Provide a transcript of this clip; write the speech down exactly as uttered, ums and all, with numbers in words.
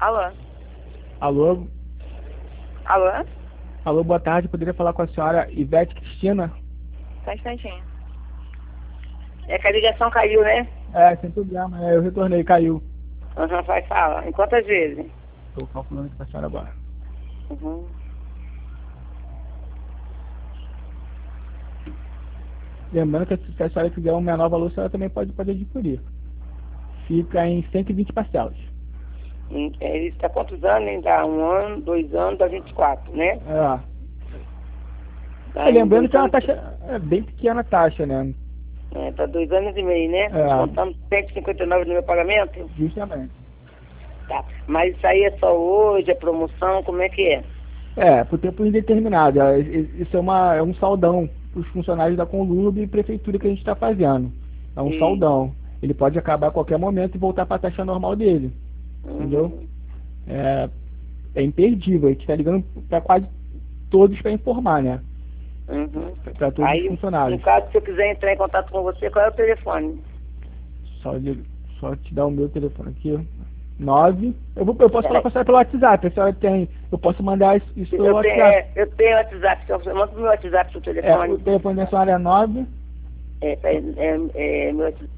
Alô? Alô? Alô? Alô, boa tarde. Poderia falar com a senhora Ivete Cristina? Só um instantinho. É que a ligação caiu, né? É, sem problema. É, eu retornei, caiu. Aham, vai falar. Em quantas vezes? Estou calculando aqui para a senhora agora. Uhum. Lembrando que se a senhora quiser um menor valor, a senhora também pode, pode adquirir. Fica em cento e vinte parcelas. Hum, é, Ele está quantos anos, hein? Dá um ano, dois anos, dá vinte e quatro, né? É. Dá É, em lembrando dois que é uma anos, taxa, é bem pequena a taxa, né? é, dá dois anos e meio, né? É. Contando cento e cinquenta e nove no meu pagamento? Justamente. Tá. Mas isso aí é só hoje, é promoção, como é que é? É, por tempo indeterminado. É, Isso é, uma, é um saldão para os funcionários da Conlurb e prefeitura que a gente está fazendo. É um E... saldão. Ele pode acabar a qualquer momento e voltar para a taxa normal dele. Entendeu? Uhum. É, é imperdível. A gente está ligando para quase todos para informar, né? Uhum. Para todos os Aí, no funcionários. caso, se eu quiser entrar em contato com você, qual é o telefone? Só, de- só te dar o meu telefone aqui. Nove. Eu, vou, eu posso falar Peraí. com a senhora pelo WhatsApp. A senhora tem. Eu posso mandar isso, isso pelo Eu tenho, WhatsApp. é, eu tenho WhatsApp, então você manda pro meu WhatsApp seu É, o telefone. telefone da senhora é nove. É, é, é, é, meu WhatsApp.